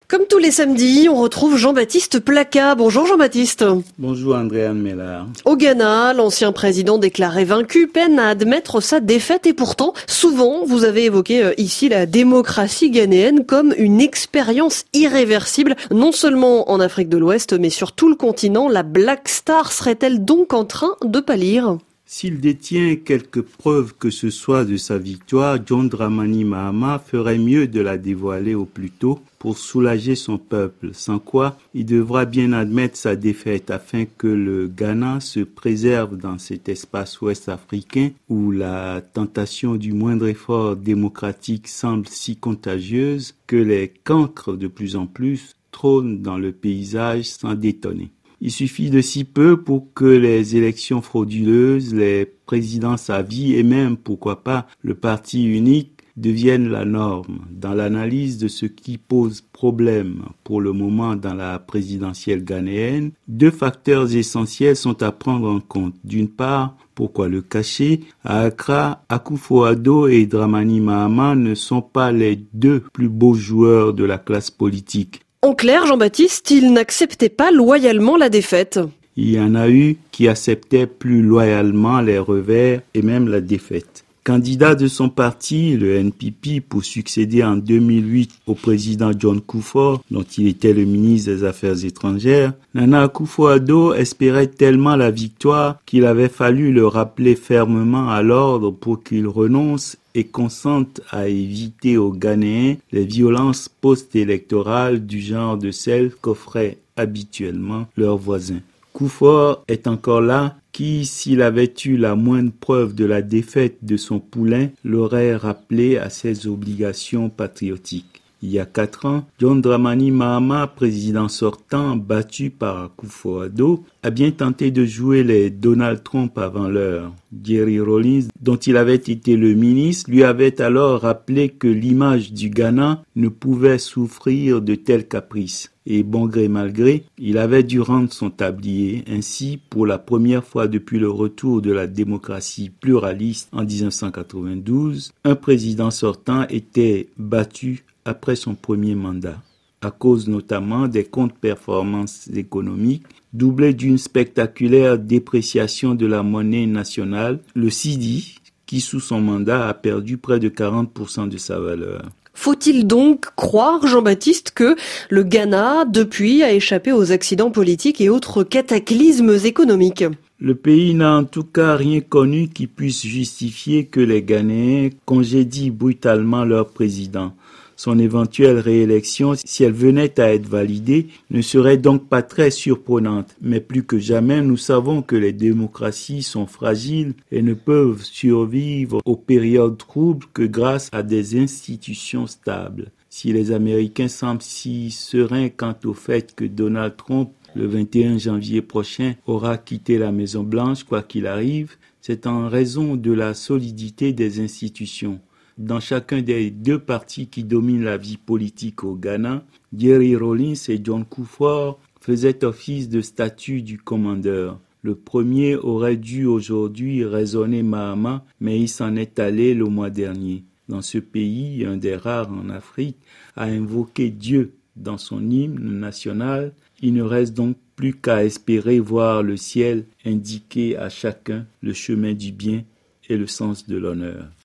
Comme tous les samedis, on retrouve Jean-Baptiste Placat. Bonjour Jean-Baptiste. Bonjour Andréane Mellard. Au Ghana, l'ancien président déclaré vaincu peine à admettre sa défaite et pourtant, souvent, vous avez évoqué ici la démocratie ghanéenne comme une expérience irréversible, non seulement en Afrique de l'Ouest, mais sur tout le continent. La Black Star serait-elle donc en train de pâlir ? S'il détient quelques preuves que ce soit de sa victoire, John Dramani Mahama ferait mieux de la dévoiler au plus tôt pour soulager son peuple, sans quoi il devra bien admettre sa défaite afin que le Ghana se préserve dans cet espace ouest africain où la tentation du moindre effort démocratique semble si contagieuse que les cancres de plus en plus trônent dans le paysage sans détonner. Il suffit de si peu pour que les élections frauduleuses, les présidences à vie et même, pourquoi pas, le parti unique deviennent la norme. Dans l'analyse de ce qui pose problème pour le moment dans la présidentielle ghanéenne, deux facteurs essentiels sont à prendre en compte. D'une part, pourquoi le cacher, à Accra, Akufo-Addo et Dramani Mahama ne sont pas les deux plus beaux joueurs de la classe politique. En clair, Jean-Baptiste, il n'acceptait pas loyalement la défaite. Il y en a eu qui acceptaient plus loyalement les revers et même la défaite. Candidat de son parti, le NPP, pour succéder en 2008 au président John Kufuor, dont il était le ministre des Affaires étrangères, Nana Akufo-Addo espérait tellement la victoire qu'il avait fallu le rappeler fermement à l'ordre pour qu'il renonce et consente à éviter aux Ghanéens les violences post-électorales du genre de celles qu'offraient habituellement leurs voisins. Kufuor est encore là, qui, s'il avait eu la moindre preuve de la défaite de son poulain, l'aurait rappelé à ses obligations patriotiques. Il y a 4 ans, John Dramani Mahama, président sortant, battu par Akufo-Addo, a bien tenté de jouer les Donald Trump avant l'heure. Jerry Rawlings, dont il avait été le ministre, lui avait alors rappelé que l'image du Ghana ne pouvait souffrir de tels caprices. Et bon gré mal gré, il avait dû rendre son tablier. Ainsi, pour la première fois depuis le retour de la démocratie pluraliste en 1992, un président sortant était battu après son premier mandat, à cause notamment des contre-performances économiques, doublées d'une spectaculaire dépréciation de la monnaie nationale, le cedi, qui sous son mandat a perdu près de 40% de sa valeur. Faut-il donc croire, Jean-Baptiste, que le Ghana, depuis, a échappé aux accidents politiques et autres cataclysmes économiques ? Le pays n'a en tout cas rien connu qui puisse justifier que les Ghanéens congédient brutalement leur président. Son éventuelle réélection, si elle venait à être validée, ne serait donc pas très surprenante. Mais plus que jamais, nous savons que les démocraties sont fragiles et ne peuvent survivre aux périodes troubles que grâce à des institutions stables. Si les Américains semblent si sereins quant au fait que Donald Trump, le 21 janvier prochain, aura quitté la Maison-Blanche, quoi qu'il arrive, c'est en raison de la solidité des institutions. Dans chacun des deux partis qui dominent la vie politique au Ghana, Jerry Rawlings et John Kufuor faisaient office de statut du commandeur. Le premier aurait dû aujourd'hui raisonner Mahama, mais il s'en est allé le mois dernier. Dans ce pays, un des rares en Afrique, à invoquer Dieu dans son hymne national, il ne reste donc plus qu'à espérer voir le ciel indiquer à chacun le chemin du bien et le sens de l'honneur.